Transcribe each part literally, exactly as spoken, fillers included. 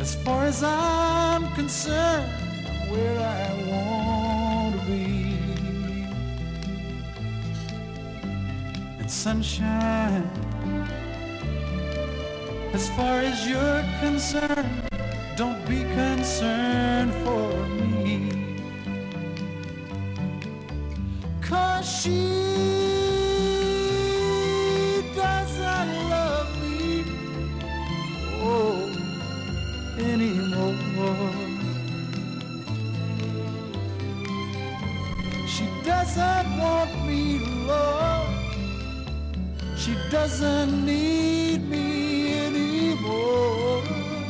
As far as I'm concerned, I'm where I want to be. And sunshine, as far as you're concerned, don't be concerned for me. 'Cause she doesn't love me, oh, anymore. She doesn't want me, Lord. She doesn't need me anymore.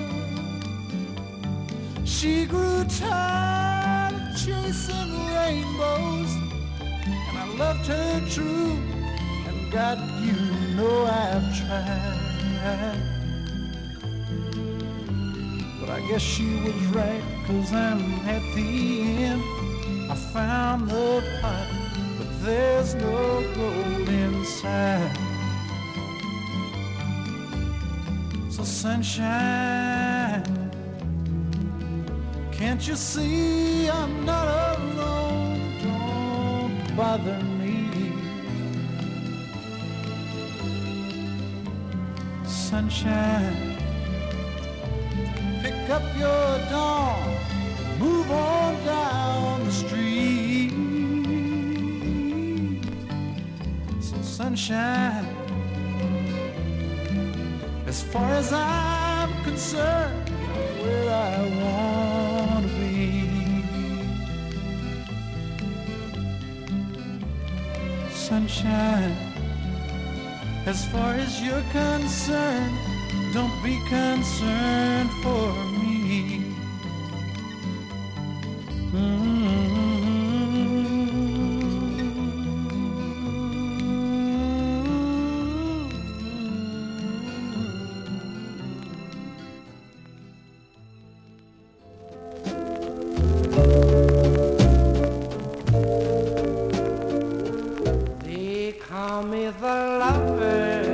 She grew tired of chasing rainbows, and I loved her true, and God, you know I've tried. But I guess she was right, 'cause I'm at the end. I found the pot, but there's no gold inside. So sunshine, can't you see I'm not alone? Don't bother me. Sunshine, pick up your dawn, move on down the street. So sunshine, as far as I'm concerned, where I want to be. Sunshine, as far as you're concerned, don't be concerned for me. Mm-hmm. They call me the lover,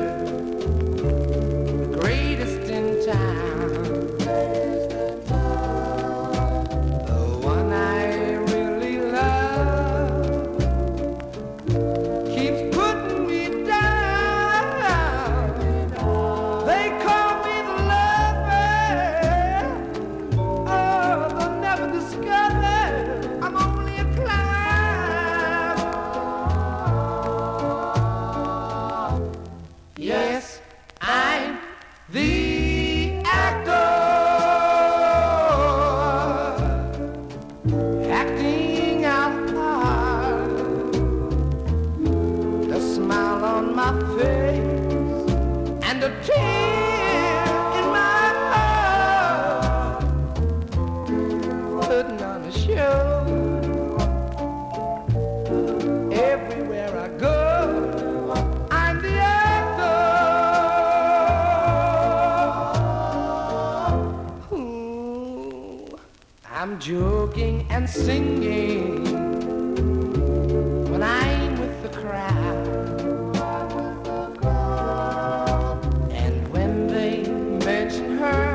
the greatest in town, the one I really love, keeps putting me down. They call me the lover, oh, they'll never discover I'm only a clown. Yes, I'm the actor, acting out a part, a smile on my face and a tear in my heart, putting on a show. Everywhere I go, I'm the actor. Ooh, I'm joking and singing when I'm with the crowd, and when they mention her,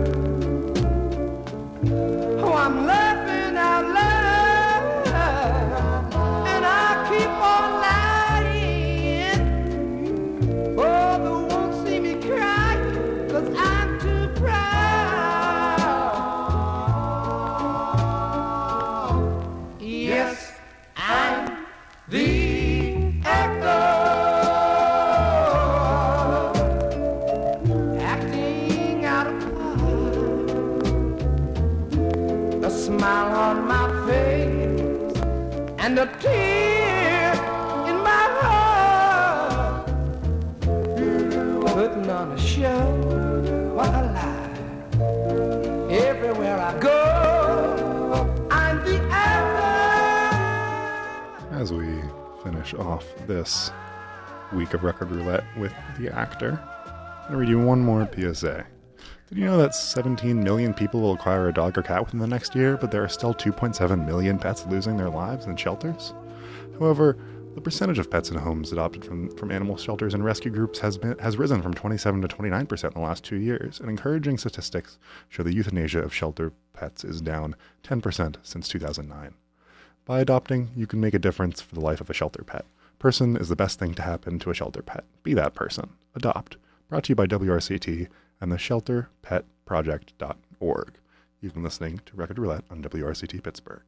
oh, I'm laughing out loud, and I keep on lying. Oh, they won't see me cry, 'cause I'm too proud. Yes, I'm the actor, acting out a part, a smile on my face and a tear in my heart, putting on a show. What a lie. Everywhere I go, I'm the actor. As we finish off this week of Record Roulette with the actor, I'm going to read you one more P S A. Did you know that seventeen million people will acquire a dog or cat within the next year, but there are still two point seven million pets losing their lives in shelters? However, The percentage of pets in homes adopted from, from animal shelters and rescue groups has been, has risen from twenty-seven to twenty-nine percent in the last two years, and encouraging statistics show the euthanasia of shelter pets is down ten percent since two thousand nine. By adopting, you can make a difference for the life of a shelter pet. Person is the best thing to happen to a shelter pet. Be that person. Adopt. Brought to you by W R C T and the shelter pet project dot org. You've been listening to Record Roulette on W R C T Pittsburgh.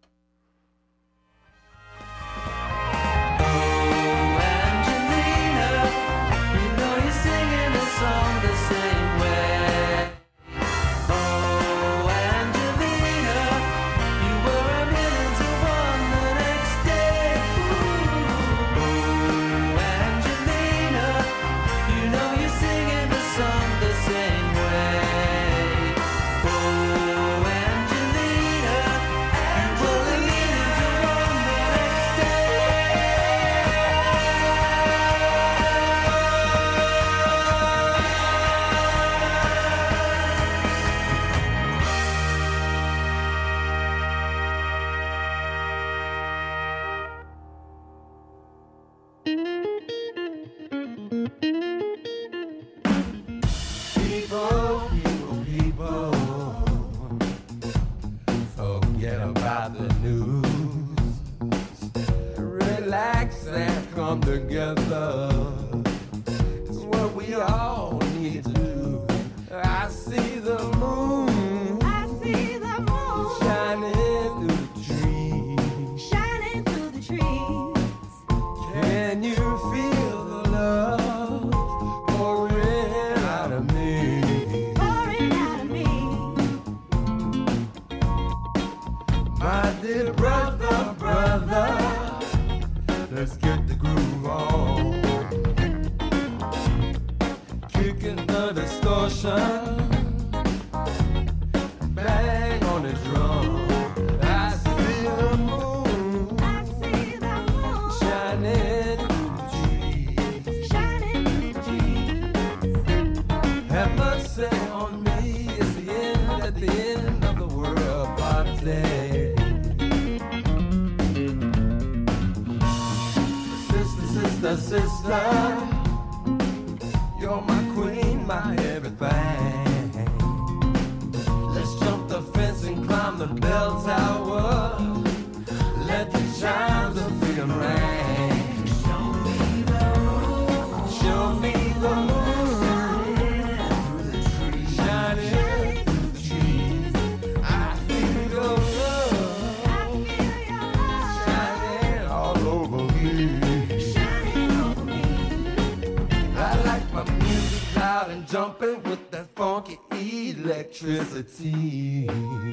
Electricity.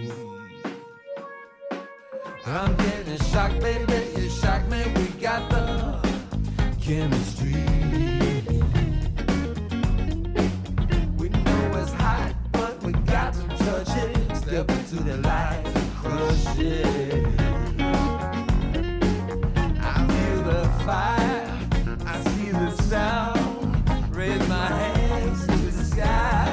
I'm getting shocked, baby. You shock me. We got the chemistry. We know it's hot, but we got to touch it. Step into the light and crush it. I feel the fire. I see the sound. Raise my hands to the sky.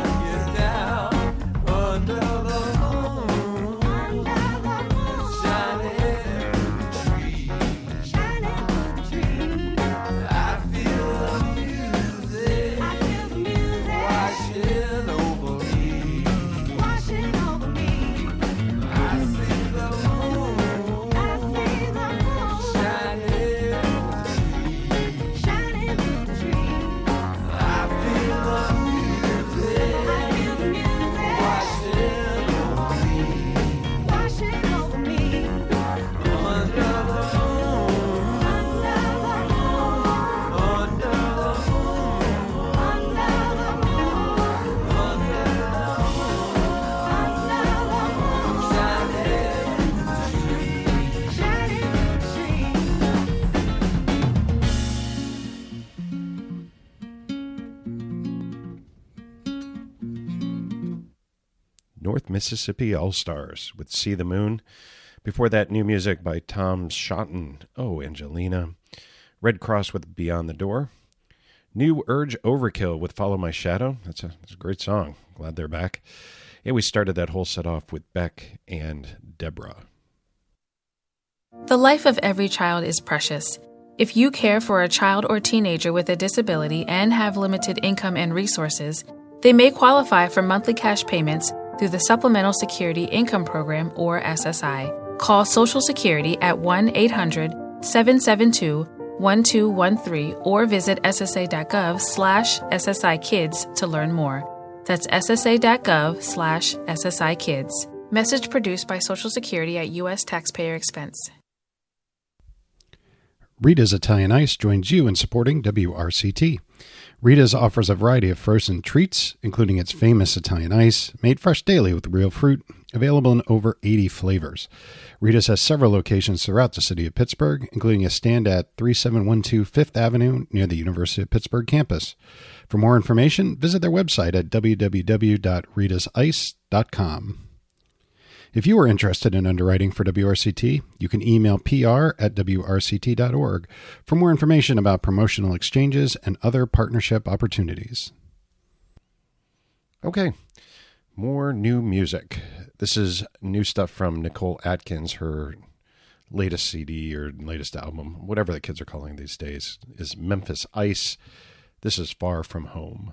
North Mississippi All-Stars with See the Moon. Before that, new music by Tom Schotten, Oh, Angelina. Red Cross with Beyond the Door. New Urge Overkill with Follow My Shadow. That's a, that's a great song. Glad they're back. And we started that whole set off with Beck and Deborah. The life of every child is precious. If you care for a child or teenager with a disability and have limited income and resources, they may qualify for monthly cash payments through the Supplemental Security Income Program, or S S I. Call Social Security at one eight hundred seven seven two one two one three or visit ssa.gov slash SSI Kids to learn more. That's ssa.gov slash SSI Kids. Message produced by Social Security at U S taxpayer expense. Rita's Italian Ice joins you in supporting W R C T. Rita's offers a variety of frozen treats, including its famous Italian Ice, made fresh daily with real fruit, available in over eighty flavors. Rita's has several locations throughout the city of Pittsburgh, including a stand at thirty-seven twelve Fifth Avenue near the University of Pittsburgh campus. For more information, visit their website at w w w dot ritas ice dot com. If you are interested in underwriting for W R C T, you can email p r at w r c t dot org for more information about promotional exchanges and other partnership opportunities. Okay, more new music. This is new stuff from Nicole Atkins. Her latest C D or latest album, whatever the kids are calling these days, is Memphis Ice. This is Far From Home.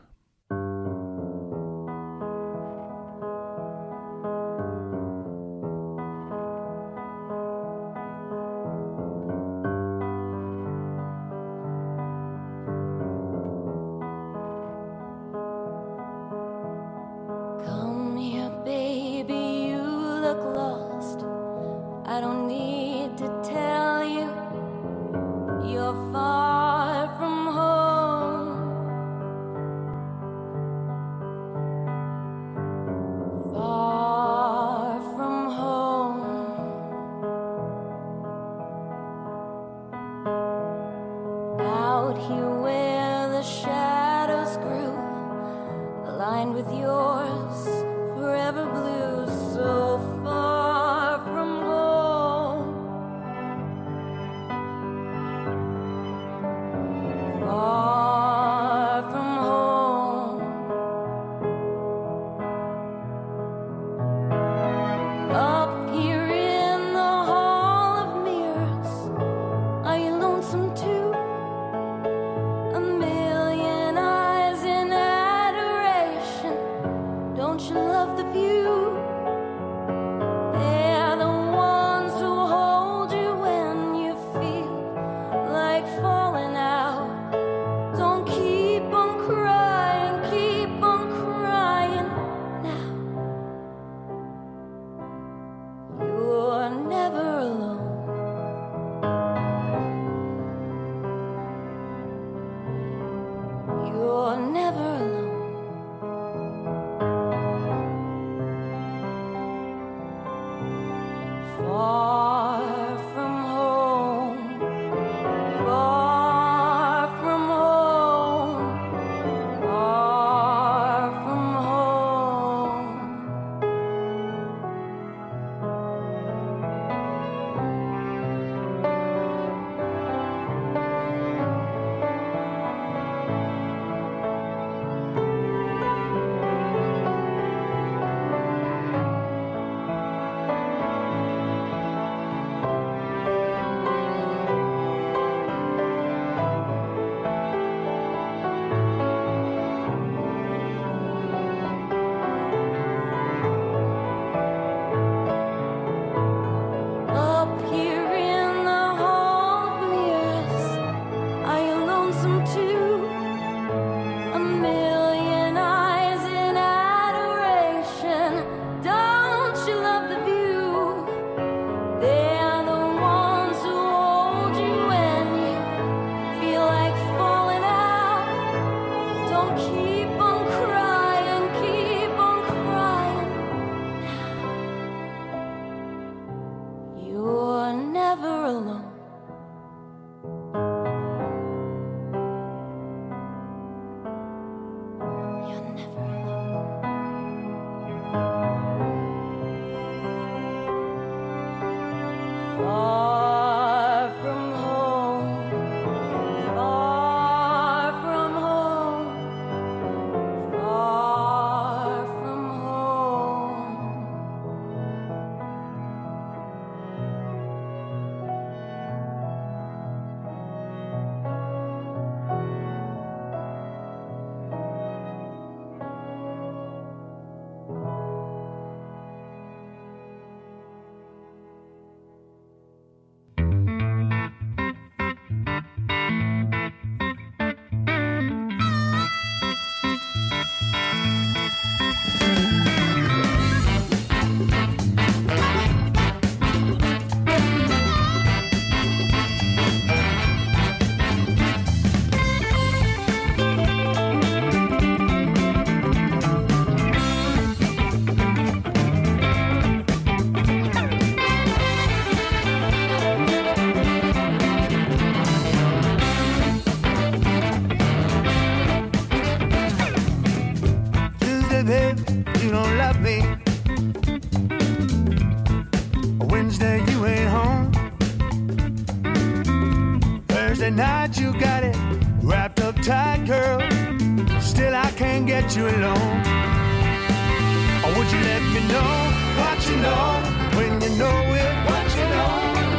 night you got it wrapped up tight, girl. Still I can't get you alone. Or would you let me know what you know when you know it? What you know?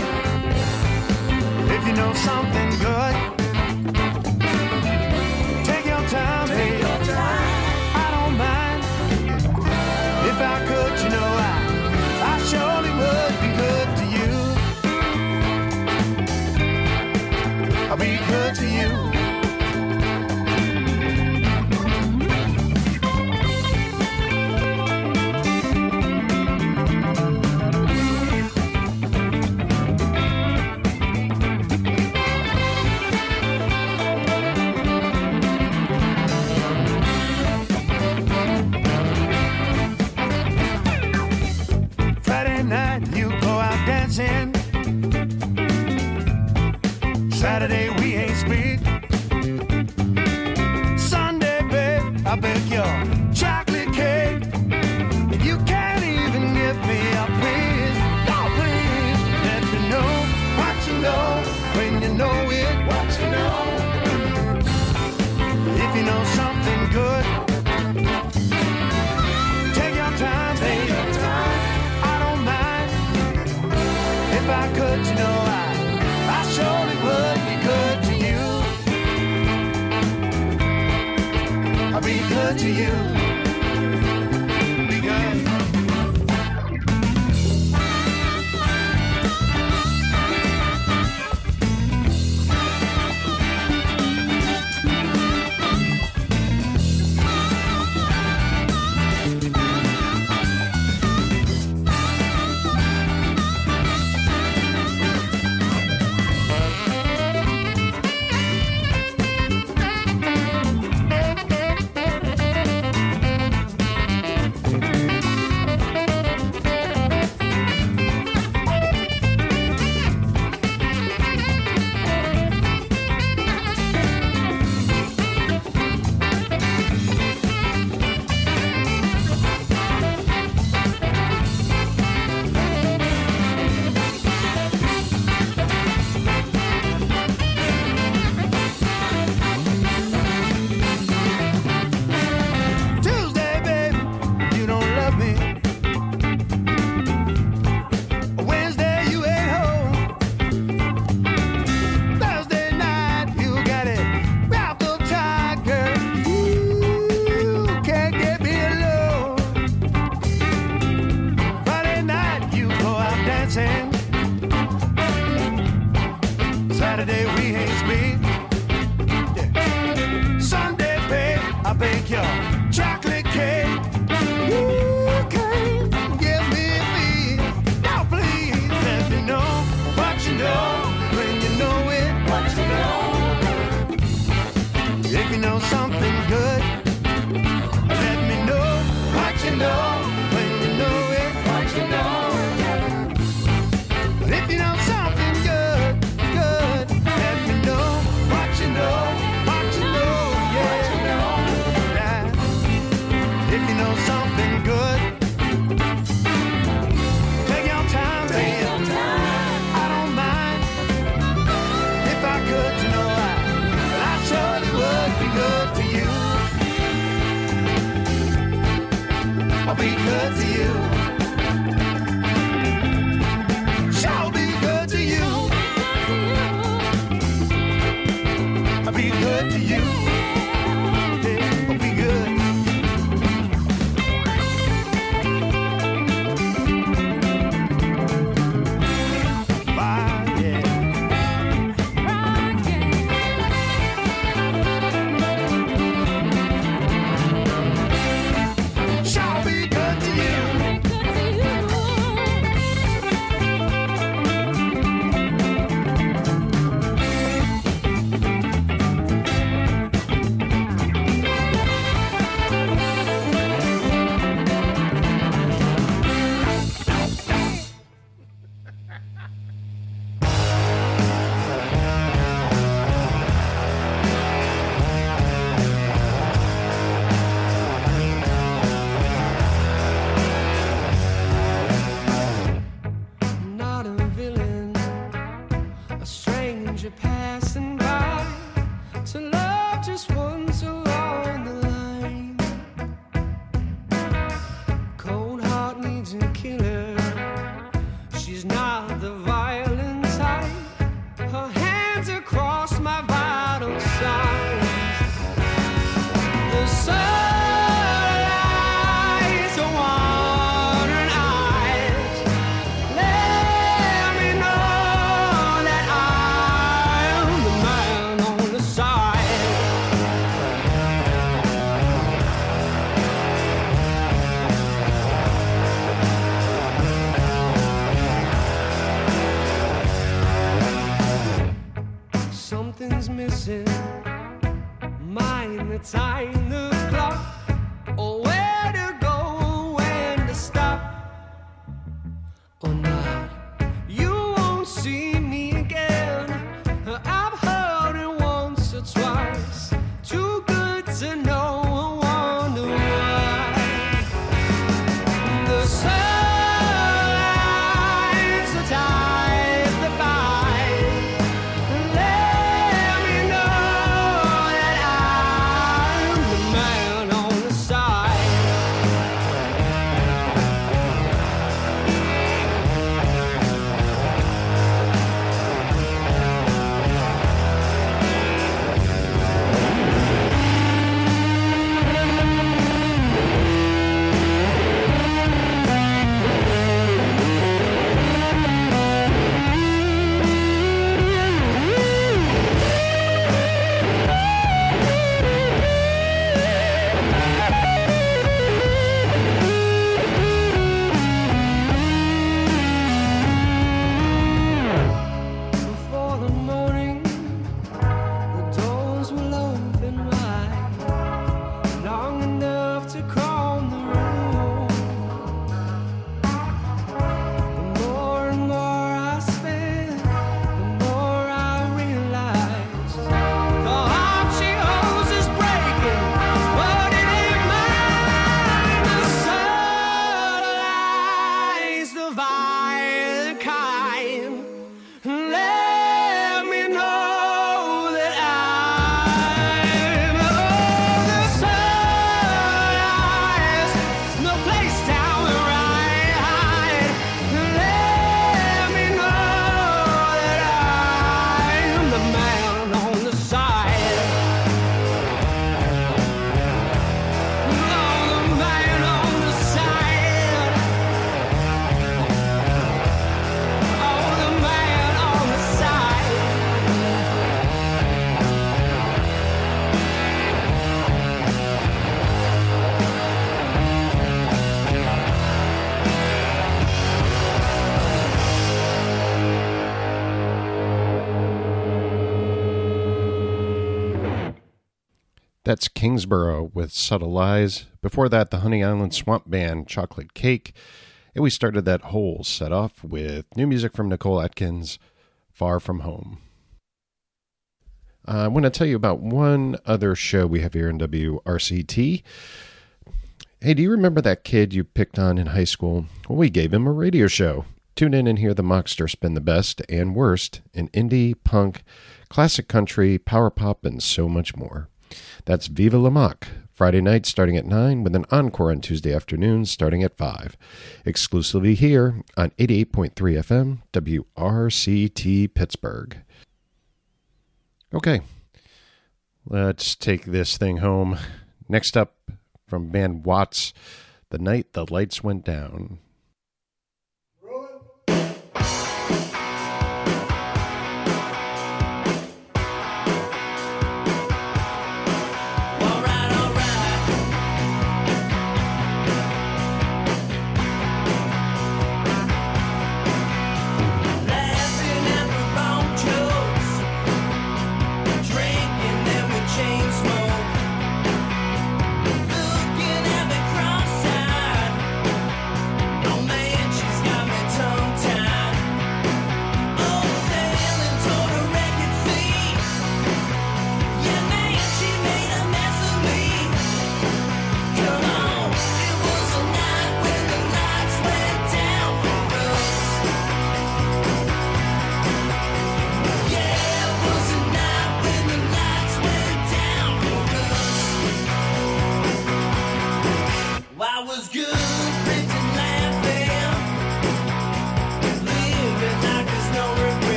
If you know something good, take your time, take baby. Your time. I don't mind. If I could, you know I, I surely would be good to you. I'll be good to you. Saturday we ain't speak. Sunday, babe, I bake your chocolate cake. And you can't even give me a please. No, please. Let me know what you know when you know it. What you know. If you know something good, take your time, take your time. I don't mind. If I could, you know I, I surely would be good to you. I'll be good to you. Be good. Saturday we ain't speak. Yeah. Sunday, babe, I bake your chocolate cake. You can't give me these. Now please let me know what you know when you know it. What you know. If you know something good, let me know what you know when you know it. What you know. If you know something good, good, let That's Kingsborough with Subtle Lies. Before that, the Honey Island Swamp Band, Chocolate Cake. And we started that whole set off with new music from Nicole Atkins, Far From Home. Uh, I want to tell you about one other show we have here in W R C T. Hey, do you remember that kid you picked on in high school? Well, we gave him a radio show. Tune in and hear the Mockster spin the best and worst in indie, punk, classic country, power pop, and so much more. That's Viva La Mock, Friday night starting at nine, with an encore on Tuesday afternoons starting at five. Exclusively here on eighty-eight point three F M, W R C T Pittsburgh. Okay, let's take this thing home. Next up, from band Watts, The Night the Lights Went Down.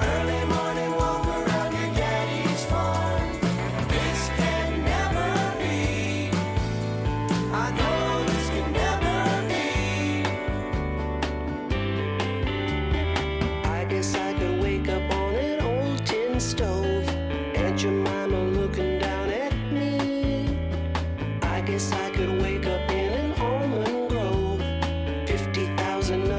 This can never be.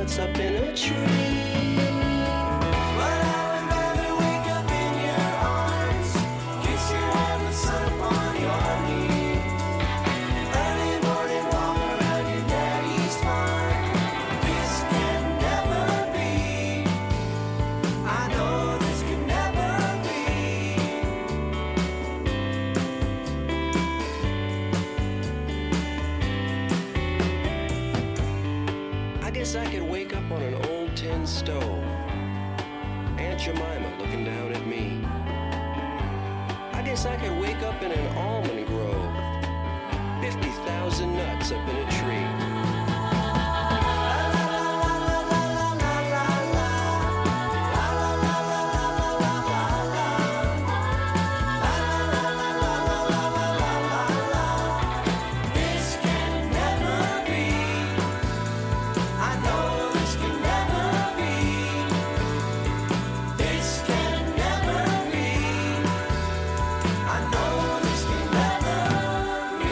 nuts up in a tree. But I would rather wake up in your arms, kiss your head with sun upon your knee. Early morning walk around your daddy's farm. This can never be. I know this can never be. I guess I could wake up on an old tin stove. Aunt Jemima looking down at me. I guess I could wake up in an almond grove. Fifty thousand nuts up in a tree. This can never be. I know this can never be. This can never be. I know this can never be.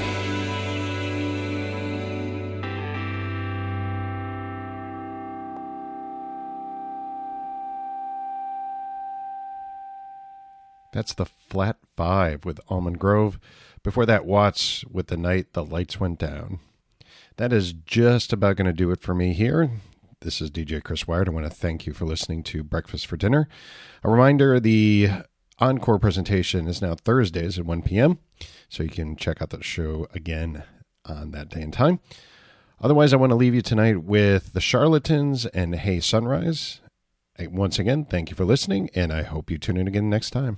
That's the Flat Five with Almond Grove. Before that, Watts with The Night the Lights Went Down. That is just about going to do it for me here. This is D J Chris Wired. I want to thank you for listening to Breakfast for Dinner. A reminder, the encore presentation is now Thursdays at one p.m., so you can check out the show again on that day and time. Otherwise, I want to leave you tonight with The Charlatans and Hey Sunrise. Once again, thank you for listening, and I hope you tune in again next time.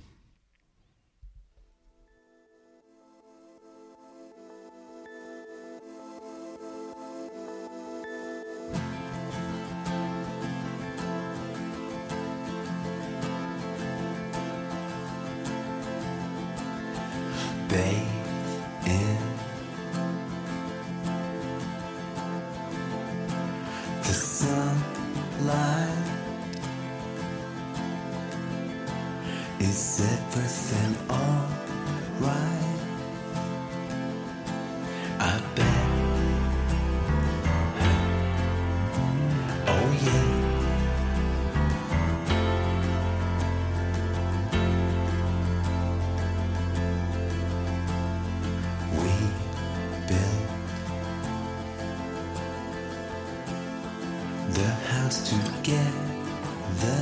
Bathe in the sunlight. Is everything alright? I bet. Oh yeah. We built the house together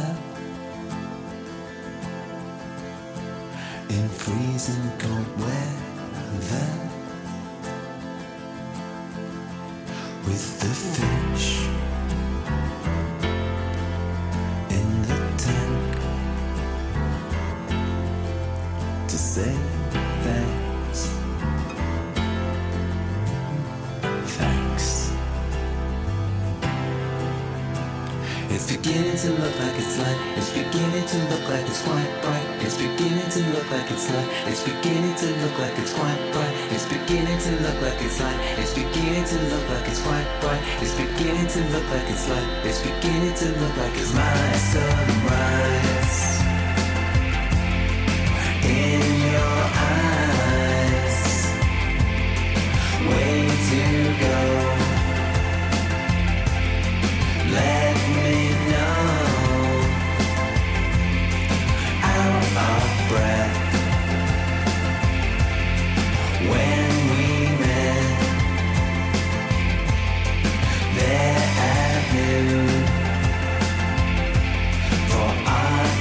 in freezing cold weather with the fish in the tank to say thanks. Thanks. It's beginning to look like it's light. It's beginning to look like it's quite bright. It's beginning to look like it's light. It's beginning to look like it's quite bright. It's beginning to look like it's light. It's beginning to look like it's quite bright. It's beginning to look like it's light. It's beginning to look like it's my sunrise. In your eyes, way to go. Let me know. Out of breath when we met there at noon. For our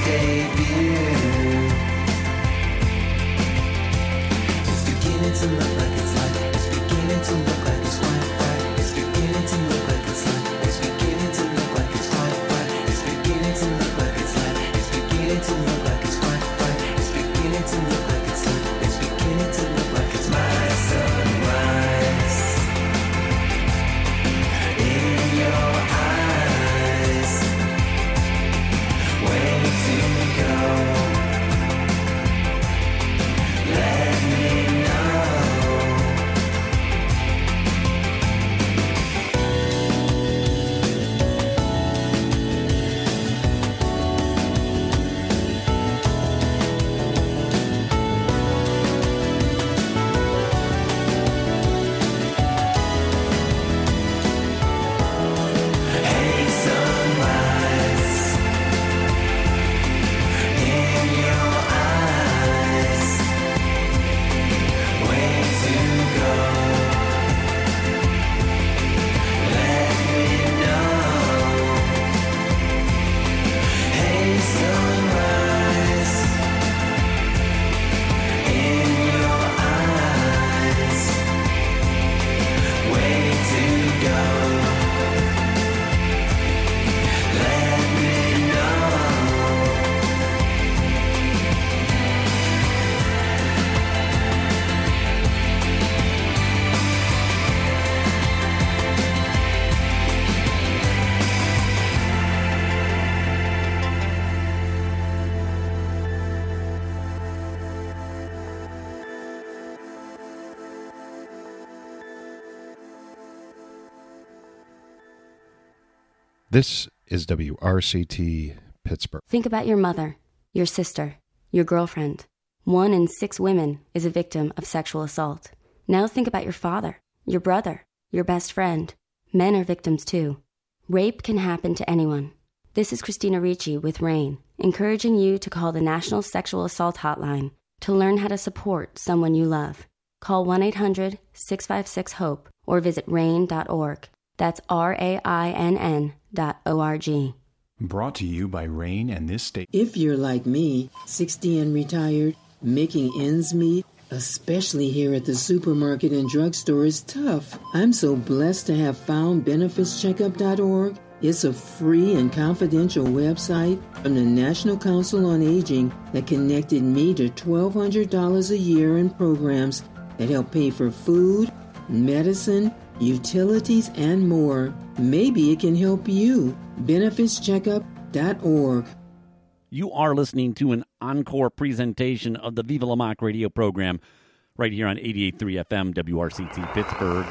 This is W R C T Pittsburgh. Think about your mother, your sister, your girlfriend. One in six women is a victim of sexual assault. Now think about your father, your brother, your best friend. Men are victims too. Rape can happen to anyone. This is Christina Ricci with RAIN, encouraging you to call the National Sexual Assault Hotline to learn how to support someone you love. Call one eight hundred six five six HOPE or visit rain dot org. That's R A I N N dot O R G. Brought to you by RAIN and this state. If you're like me, sixty and retired, making ends meet, especially here at the supermarket and drugstore, is tough. I'm so blessed to have found benefits checkup dot org. It's a free and confidential website from the National Council on Aging that connected me to twelve hundred dollars a year in programs that help pay for food, medicine, utilities, and more. Maybe it can help you. benefits checkup dot org. You are listening to an encore presentation of the Viva La Mock radio program right here on eighty-eight point three F M W R C T Pittsburgh.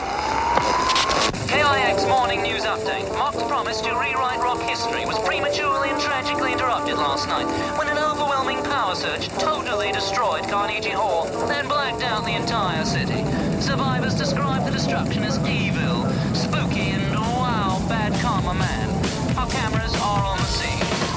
K I X Morning News Update. Mock's promise to rewrite rock history was prematurely and tragically interrupted last night when an overwhelming power surge totally destroyed Carnegie Hall, then blacked out the entire city. Survivors describe the destruction as evil, spooky, and wow, bad karma man. Our cameras are on the scene.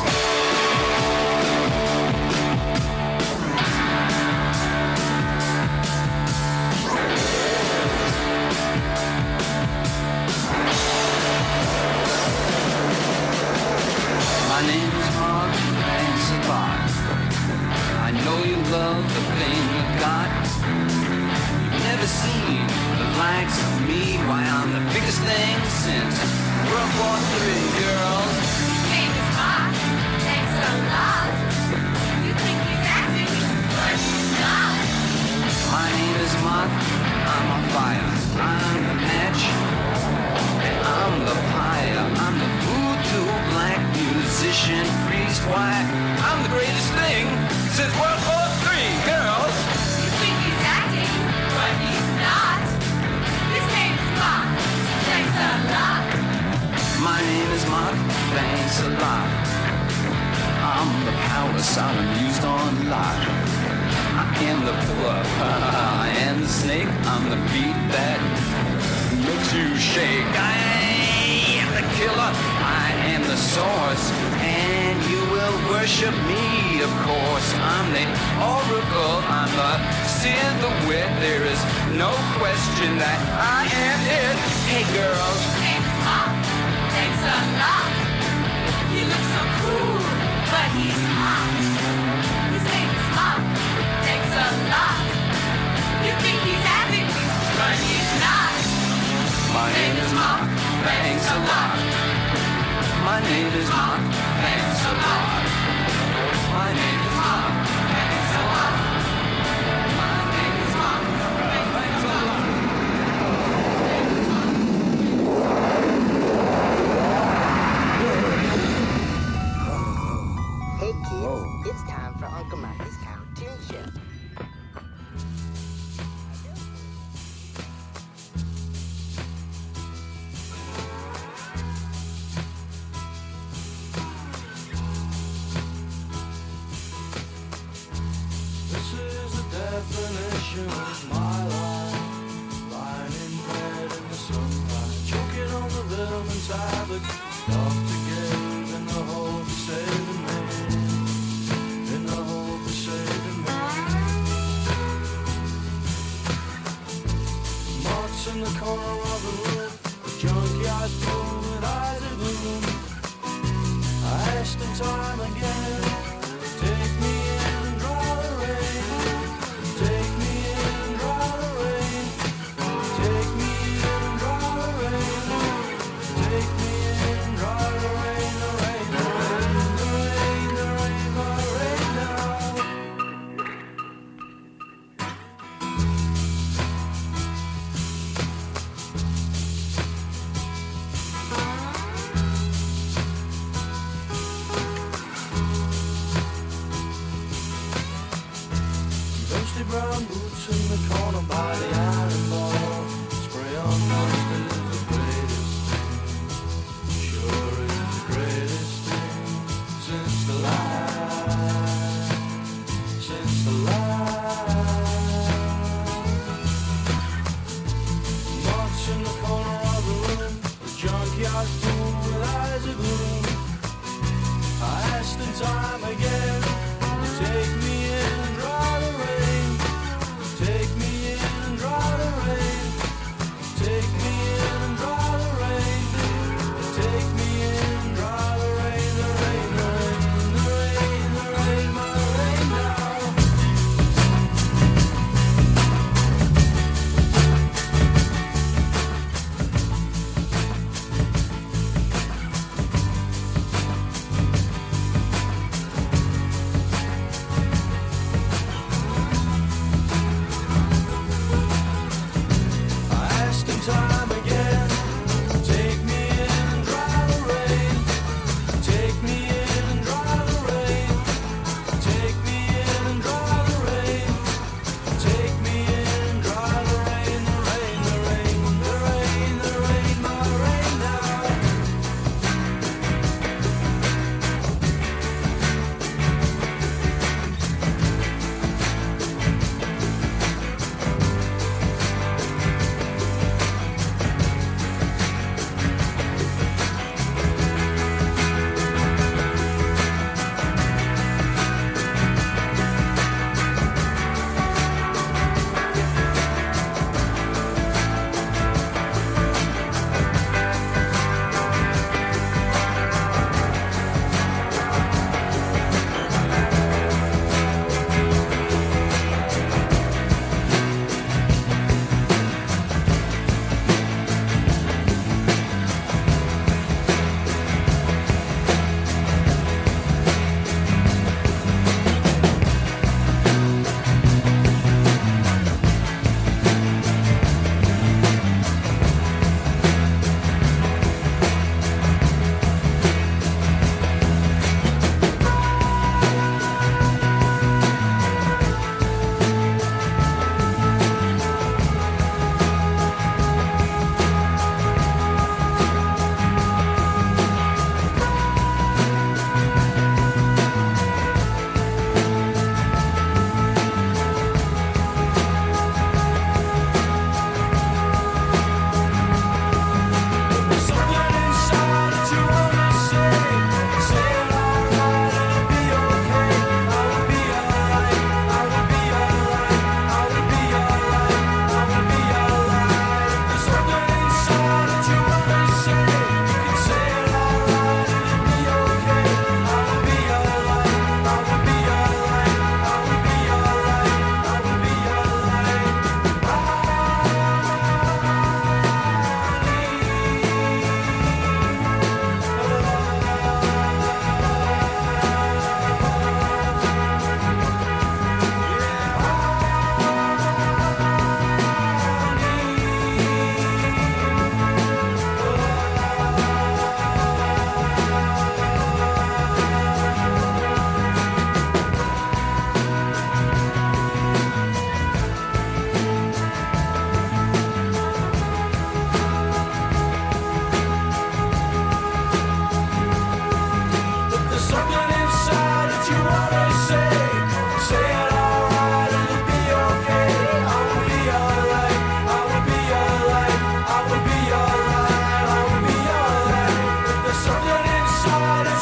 My name is Mark, thanks a lot. I know you love the thing you got. You've never seen the likes of me. Why, I'm the biggest thing since World War Three, girls. His name is Mark, thanks a lot. You think he's acting, but he's not. My name is Mark, I'm on fire. I'm the match, and I'm the pyre. I'm the voodoo black musician priest. Why, I'm the greatest thing since World War Three, girls. You think he's acting, but he's not. His name is Mark, thanks a lot. My name is Mark, thanks a lot. I'm the power Sodom used on Lot. I am the pillar, I am the snake. I'm the beat that makes you shake. I am the killer, I am the source, and you will worship me, of course. I'm the oracle, I'm the silhouette. There is no question that I am it. Hey girls, His name is Mark, thanks a lot. He looks so cool, but he's hot. His name is Mark, thanks a lot. You think he's acting, but he's not. my name is Mark, thanks a lot. My name is Mark, thanks a lot. My name is Mark, thanks a lot. My name is Mark, thanks a lot. Hey kids, it's time for Uncle Mikey's Cartoon Show. This is the definition of my life. Lying in bed in the sunlight, choking on the vitamin tablets. Doctor gave in the hope of saving me. In the hope of saving me. Moths in the corner of the room, the junkyard full with eyes of gloom. I asked him time again, take me in and dry the rain. Take me in and dry the rain. Take me in and dry the rain. Take me in and dry the rain. The rain, the rain, the rain, the rain, the rain now. Dusty brown boots in the corner by the iron bar. Spray on dust is the greatest thing. Sure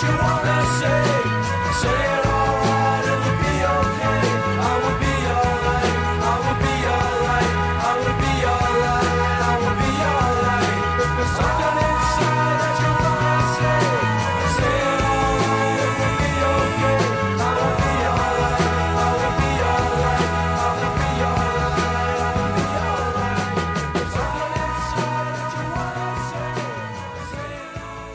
you wanna say. Say it alright, it will be okay. I will be alright, I will be alright, I will be alright, I will be alright. If there's something inside that you wanna say, say it alright, it will be okay. I will be alright, I will be alright, I will be alright, I will be alright. If there's something inside that you wanna say, say it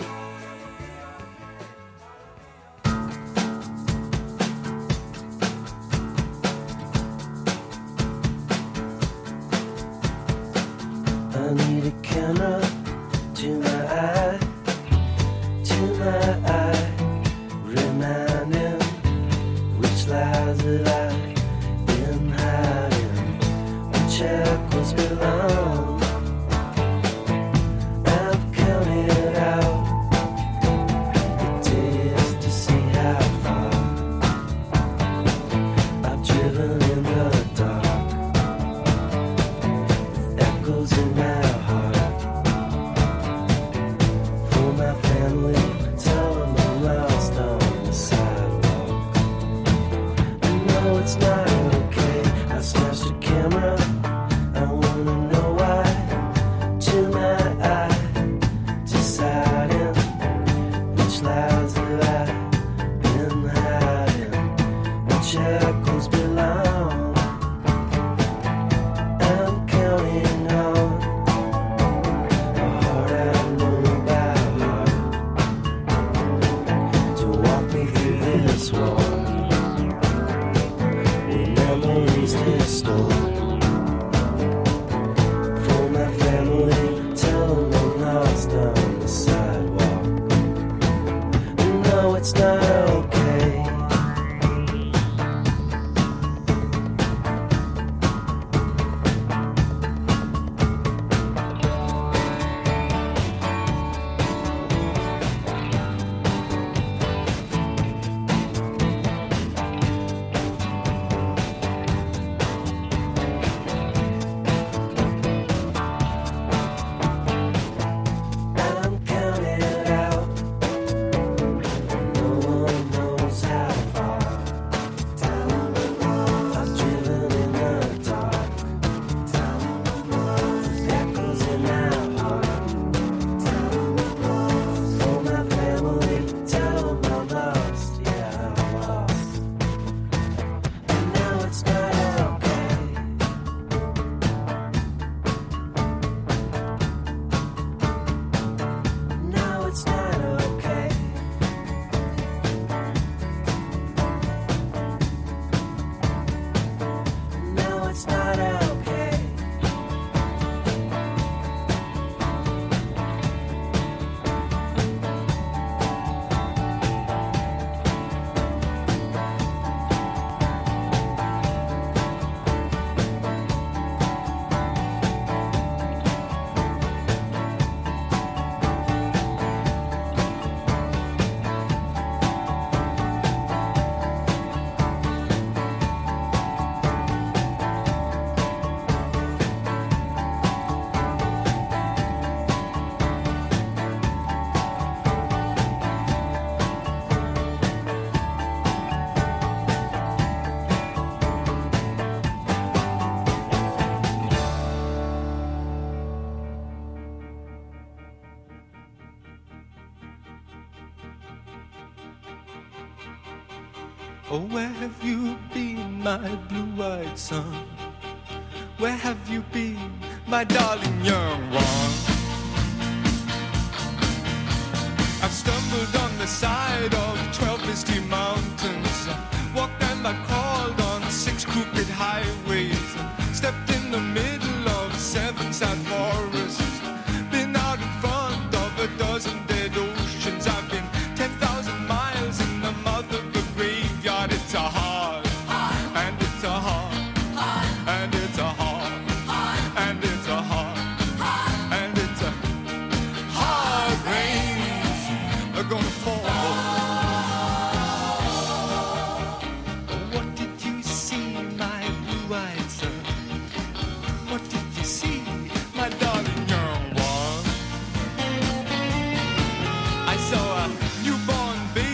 I need a camera to my eye, to my eye, reminding which lies that I've been hiding, which echoes belong. I've counted out the days to see how far I've driven in the dark. Echoes in my heart for my family. Tell them I'm lost on the sidewalk. I know it's not okay. I smashed a camera. I wanna know why. To my eye, deciding which lies that I've been hiding, which echoes belong. I'm counting on a heart I know by heart to walk me through this wall where memories distort. For my family, tell them I'm lost on the sidewalk. No, it's not okay. I'm counting out. No one knows how far I've driven in the dark. Echoes in my heart. For my family, tell them I'm lost. Yeah, I'm lost. And now it's not okay. No, it's not okay. No, it's not okay. Oh, where have you been, my blue-eyed son? Where have you been, my darling young one? I've stumbled on the side of twelve misty mountains, walked and I crawled on six crooked highways, stepped in the middle of seven sad forests, been out in front of a dozen dead oceans. I've been ten thousand miles in the mouth of the graveyard. It's a hard, and it's a hard, and it's a hard, and it's a hard, and it's a hard rain are gonna fall. What did you see, my blue-eyed son? What did you see, my darling young one? I saw a newborn baby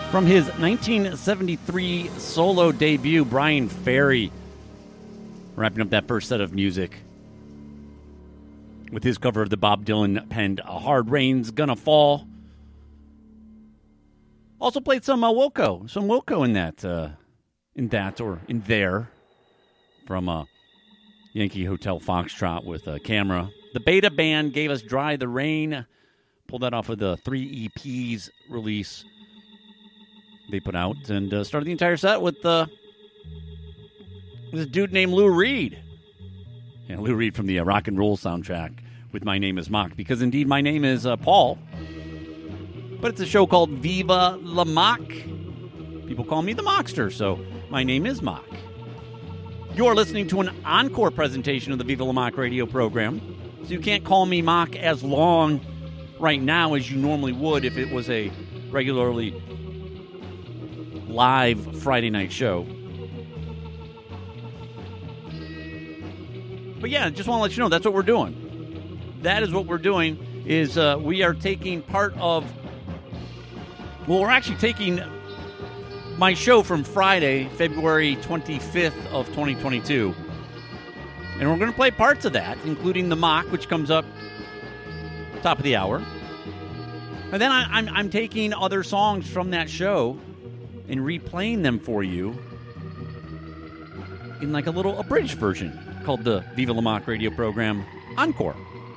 From his nineteen seventy-three solo debut, Brian Ferry, wrapping up that first set of music with his cover of the Bob Dylan penned "A Hard Rain's Gonna Fall." Also played some uh, Wilco, some Wilco in that, uh, in that or in there, from uh, Yankee Hotel Foxtrot with a camera. The Beta Band gave us "Dry the Rain," pulled that off of the three E Ps release they put out, and uh, started the entire set with uh, this dude named Lou Reed. Yeah, Lou Reed from the uh, Rock and Roll soundtrack with "My Name is Mock," because indeed my name is uh, Paul, but it's a show called Viva La Mock. People call me the Mockster, so my name is Mock. You're listening to an encore presentation of the Viva La Mock radio program, so you can't call me Mock as long right now as you normally would if it was a regularly live Friday night show. But yeah, just want to let you know that's what we're doing. That is what we're doing is uh, we are taking part of, well, we're actually taking my show from Friday, February twenty-fifth of twenty twenty-two, and we're going to play parts of that, including the Mock, which comes up top of the hour. And then I, I'm, I'm taking other songs from that show and replaying them for you in like a little abridged version called the Viva La Mock radio program Encore.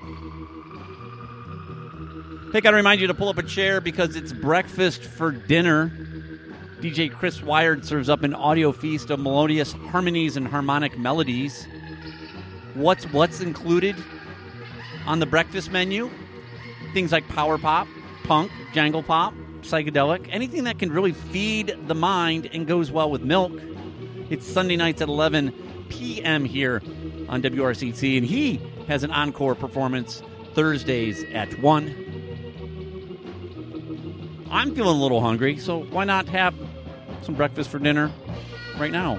Hey, gotta remind you to pull up a chair because it's breakfast for dinner. D J Chris Wired serves up an audio feast of melodious harmonies and harmonic melodies. What's what's included on the breakfast menu? Things like power pop, punk, jangle pop, psychedelic, anything that can really feed the mind and goes well with milk. It's Sunday nights at eleven p.m. here on W R C T, and he has an encore performance Thursdays at one. I'm feeling a little hungry, so why not have some breakfast for dinner right now?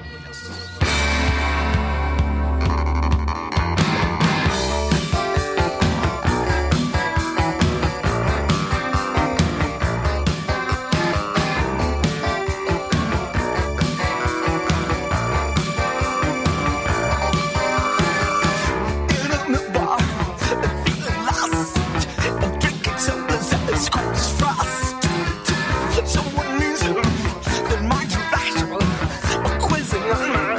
Someone needs him, then mind your rational, quizzing on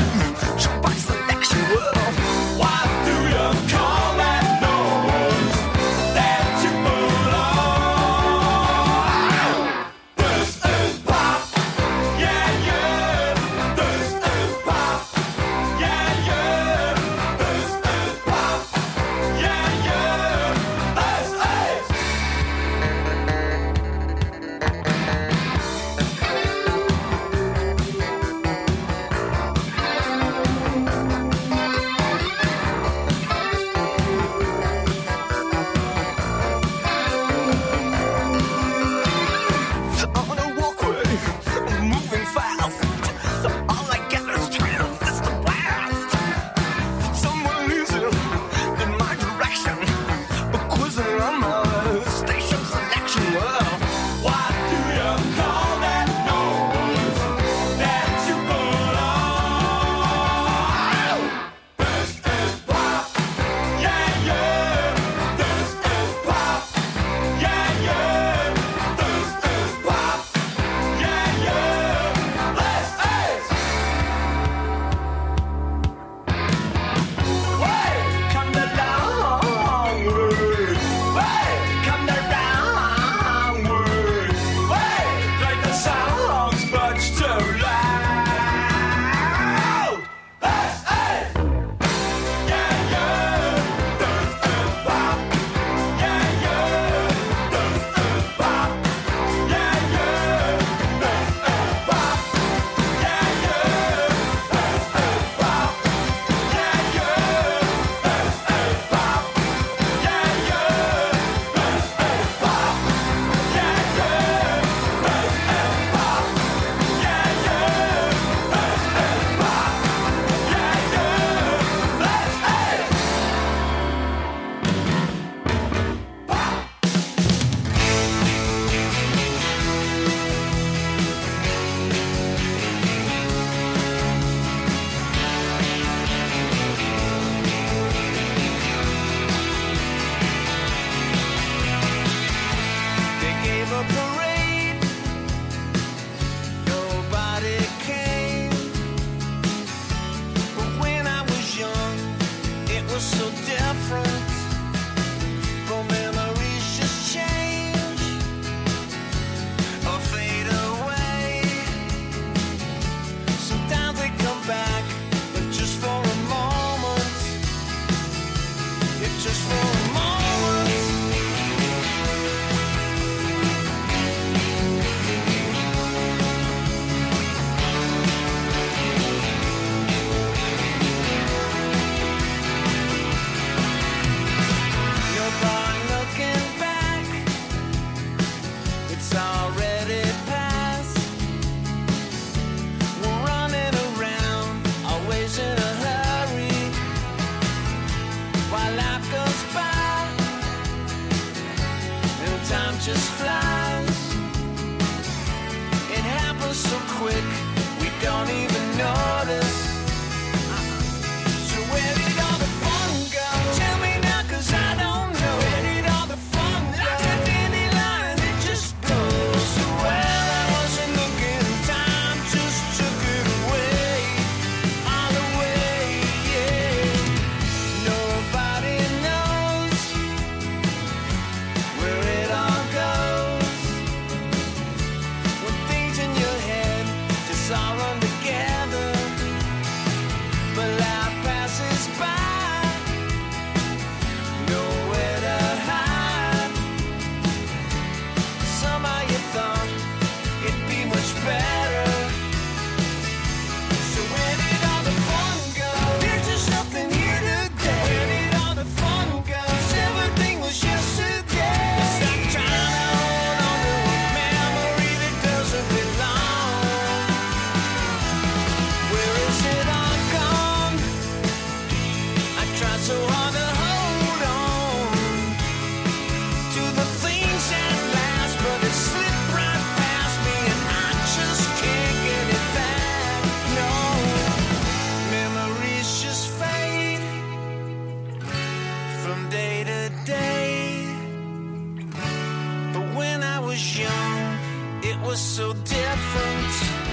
was so different.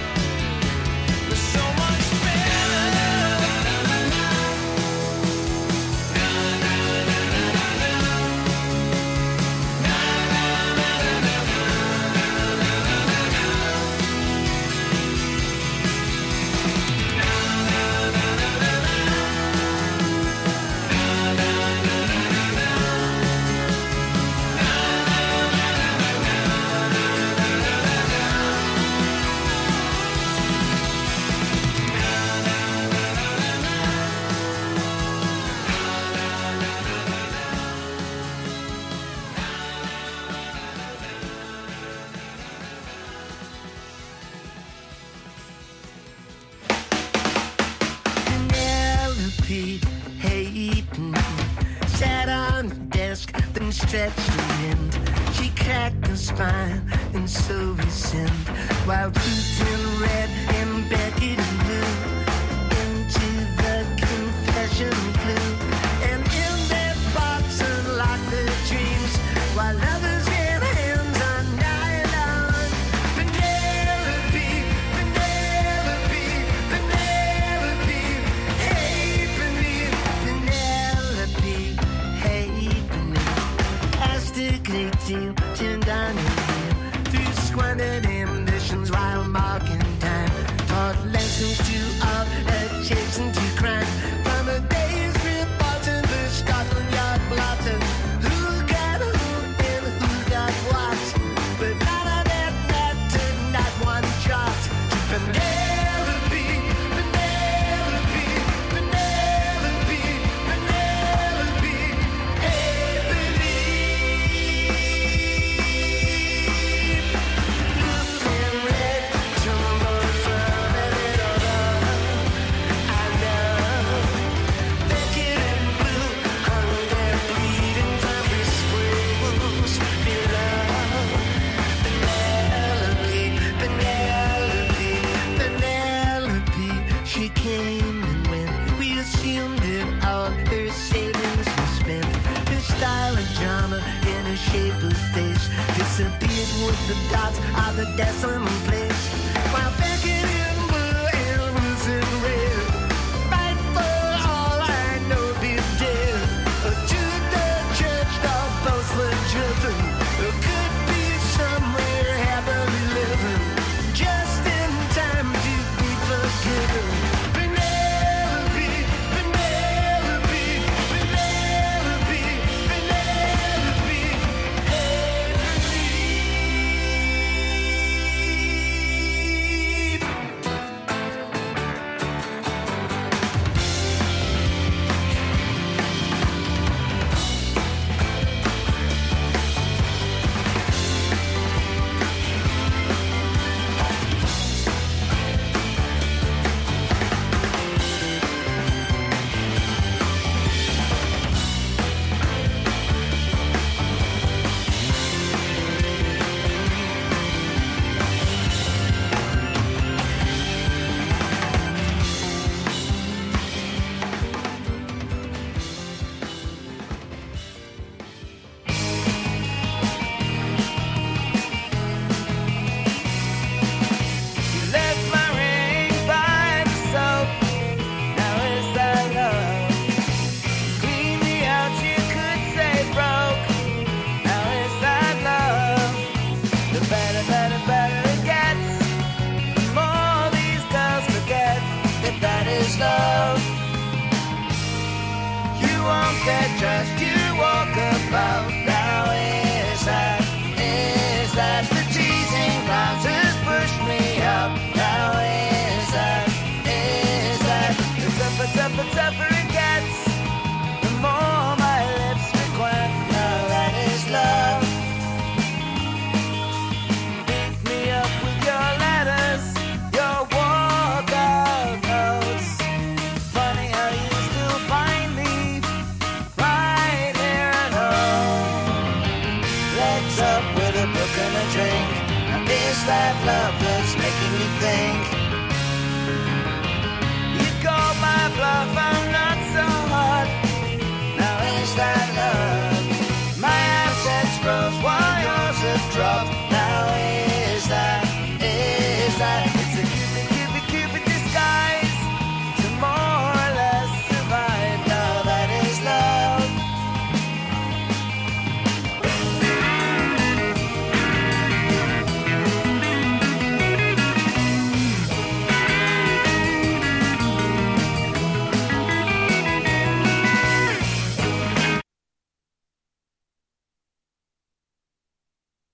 So much Penelope Hayden sat on the desk, then stretched her end. She cracked her spine, and so resent. While Ruth in red and Beckett in blue into the confession flew. And in that box unlocked their dreams, while others had hands on nylon. Penelope, Penelope, Penelope, hey Penelope, hey Penelope. Asked a great deal, turned on her heel, through squandered ambitions while marking time. Taught lessons to all, adjacent to crime. From a day's report to the Scotland Yard blotter. Who got who and who got what? But none of that mattered, not one jot. To Penelope, Penelope, Penelope, Penelope, hey Ruth in red, tumbled from an elbow. I know. Beckett in blue hung there bleeding from his springs below. Penelope, Penelope, Penelope, she came and went. We assumed that all her savings were spent. Her style of drama in her shape of face disappeared with the dots of the decimal place. While Beckett in blue and Ruth in red, right for all I know, be dead. To the church, they're both were driven. Could be somewhere happily living, just in time to be forgiven. Penelope, Penelope, Penelope, Penelope, hey You left my ring by the soap. Now is that love? Clean me out, you could say broke. Now is that love? The better, better, better it gets. The more these girls forget that that is love. You won't get dressed, you walk about. Now is that, is that the teasing clowns has pushed me up? Now is that, is that the tougher, tougher, tougher it gets, the more my lips frequent. Now that is love. Beat me up with your letters, your walkout notes. Funny how you still find me right here at home. Legs up with a book and a drink. Now is that love that's making me think? You called my bluff, I'm not so hot. Now is that love? My assets rose while yours have dropped. Now is that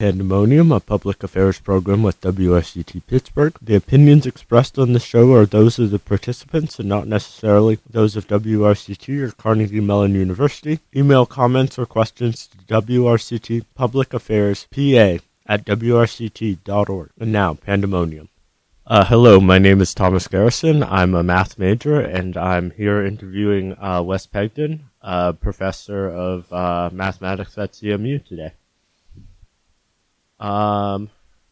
Pandemonium, a public affairs program with W R C T Pittsburgh. The opinions expressed on the show are those of the participants and not necessarily those of W R C T or Carnegie Mellon University. Email comments or questions to W R C T Public Affairs P A at W R C T dot org. And now, Pandemonium. Uh, hello, my name is Thomas Garrison. I'm a math major, and I'm here interviewing uh, Wes Pegden, uh, professor of uh, mathematics at C M U today. Um,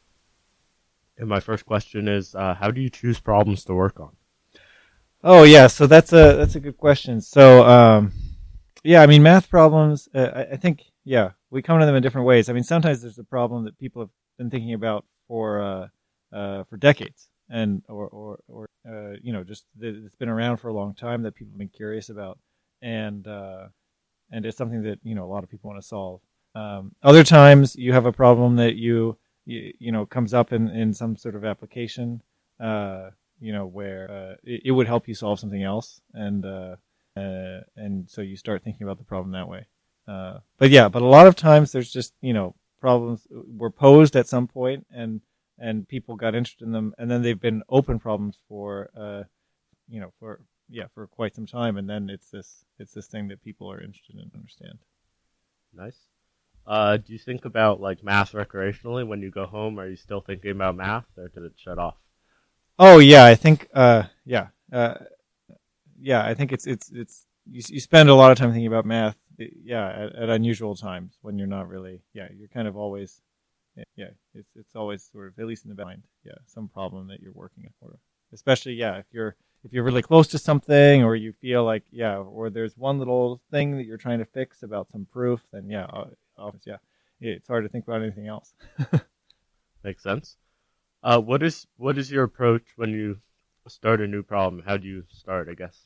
and my first question is, uh, how do you choose problems to work on? Oh yeah, so that's a that's a good question. So um, yeah, I mean math problems. Uh, I, I think yeah, we come to them in different ways. I mean sometimes there's a problem that people have been thinking about for uh, uh, for decades, and or or, or uh, you know just that it's been around for a long time that people have been curious about, and uh, and it's something that you know a lot of people want to solve. Um, other times you have a problem that you you, you know comes up in, in some sort of application, uh, you know where uh, it, it would help you solve something else, and uh, uh, and so you start thinking about the problem that way. Uh, but yeah, but a lot of times there's just you know problems were posed at some point, and and people got interested in them, and then they've been open problems for uh, you know for yeah for quite some time, and then it's this it's this thing that people are interested in understand. Nice. Uh, do you think about like math recreationally when you go home? Are you still thinking about math, or did it shut off? Oh yeah, I think uh, yeah, uh, yeah, I think it's it's it's you, you spend a lot of time thinking about math, yeah, at, at unusual times when you're not really, yeah, you're kind of always, yeah, it's it's always sort of at least in the back mind, yeah, some problem that you're working on, especially yeah, if you're if you're really close to something, or you feel like yeah, or there's one little thing that you're trying to fix about some proof, then yeah. Uh, Office, yeah, it's hard to think about anything else. Makes sense. Uh, what is what is your approach when you start a new problem? How do you start, I guess?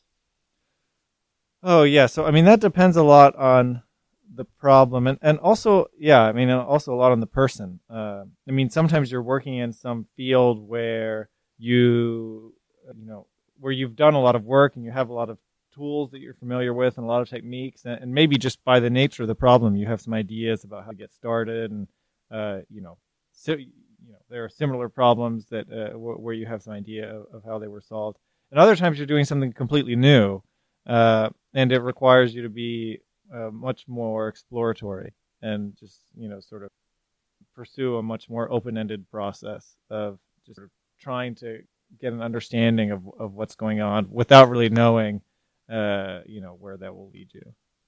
Oh yeah, so I mean that depends a lot on the problem, and and also yeah, I mean also a lot on the person. Uh, I mean sometimes you're working in some field where you you know where you've done a lot of work and you have a lot of tools that you're familiar with and a lot of techniques, and, and maybe just by the nature of the problem you have some ideas about how to get started, and uh, you know so, you know there are similar problems that uh, w- where you have some idea of, of how they were solved, and other times you're doing something completely new, uh, and it requires you to be uh, much more exploratory and just you know sort of pursue a much more open-ended process of just sort of trying to get an understanding of, of what's going on without really knowing Uh, you know where that will lead you.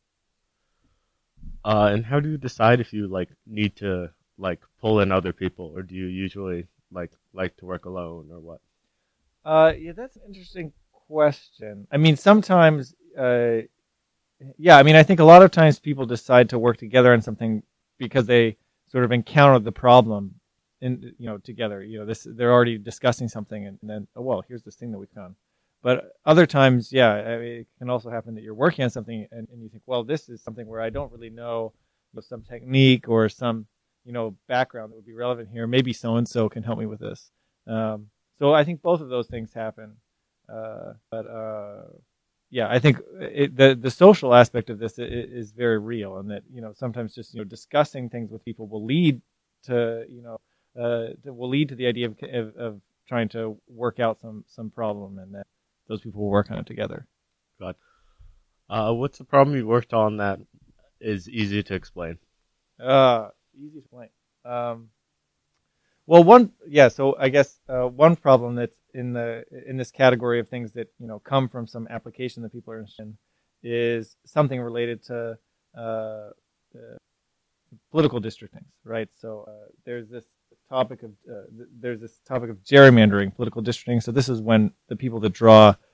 Uh, and how do you decide if you like need to like pull in other people, or do you usually like like to work alone, or what? Uh, yeah, that's an interesting question. I mean, sometimes, uh, yeah, I mean, I think a lot of times people decide to work together on something because they sort of encounter the problem in you know together. You know, this they're already discussing something, and then oh well, here's this thing that we found. But other times, yeah, I mean, it can also happen that you're working on something and, and you think, well, this is something where I don't really know you know, some technique or some, you know, background that would be relevant here. Maybe so-and-so can help me with this. Um, so I think both of those things happen. Uh, but, uh, yeah, I think it, the the social aspect of this is, is very real, and that, you know, sometimes just, you know, discussing things with people will lead to, you know, uh, to, will lead to the idea of, of, of trying to work out some, some problem, and that those people will work on it together. God. Uh, what's the problem you worked on that is easy to explain? Uh, easy to explain. Um, well, one, yeah, so I guess uh, one problem that's in the in this category of things that, you know, come from some application that people are interested in is something related to uh, uh, political districting, right? So uh, there's this topic of uh, th- there's this topic of gerrymandering, political districting. So this is when the people that draw